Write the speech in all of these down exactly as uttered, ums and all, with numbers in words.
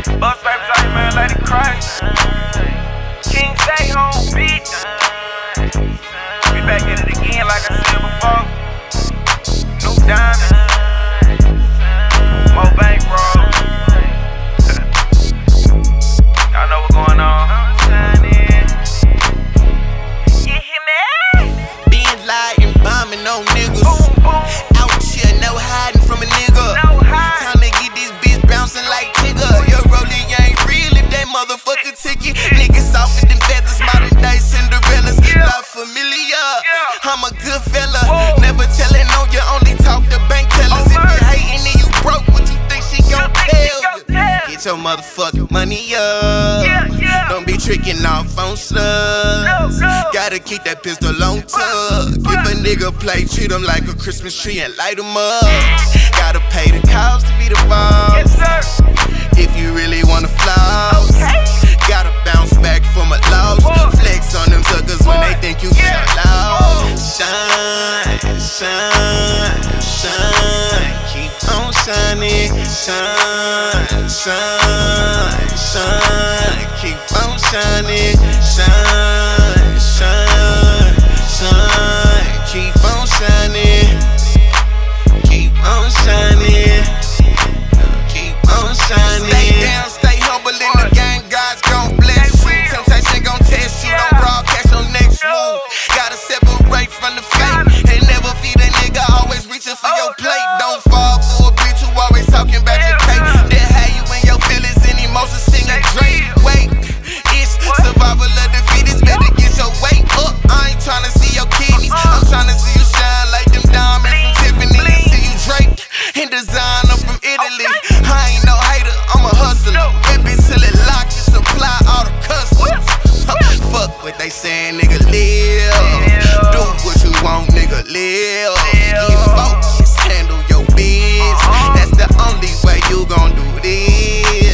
Bus baby, tell you man, Lady Christ. King stay home, bitch. We back at it again, like I said before. New diamond, more bankroll. Y'all know what's going on. You hear me? Being light and bombing on niggas. Out here, no hiding from a nigga. Time to get this bitch bouncing like Tigger. Your rolling ain't real if that motherfucker ticket. Niggas softer than feathers, modern day Cinderellas. La Familia, I'm a good fella. Never telling on you, only talk to bank tellers. If you hating and you broke, what you think she gon' tell you? Get your motherfucking money up. Don't be tricking off on slugs. Gotta keep that pistol on tug. If a nigga play, treat him like a Christmas tree and light him up. Gotta pay the cost to be the boss. If you really wanna floss, gotta bounce back from a loss. Flex on them suckers when they think you feel lost. Shine, shine, shine. Keep on shining. Shine, shine, shine. Keep on shining. Shine, shine, shine. Keep on shining. Keep on shining. Keep on shining. Stay down, stay humble in the game. God's gon' bless you. Temptation gon' test you. Don't broadcast your next move. Gotta separate from the fake and never feed a nigga. Always reaching for your plate. Don't fall for a bitch who always talking about your cake. That had you in your feelings and emotions singing Drake. Wait, it's survival of the fittest. Better get your weight up. I ain't tryna see your kidneys. I'm tryna see you shine like them diamonds from Tiffany. See you Drake and designer from Italy. I ain't no hater, I'm a hustler. Whip it till it lock and supply all the customs. Fuck what they saying, nigga, live. Do what you want, nigga, live. Get focused, handle your biz. That's the only way you gon' do this.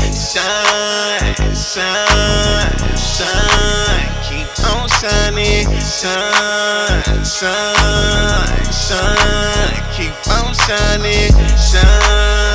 Shine, shine, shine. Keep on shining. Shine, shine, shine. Keep on shining. Shine.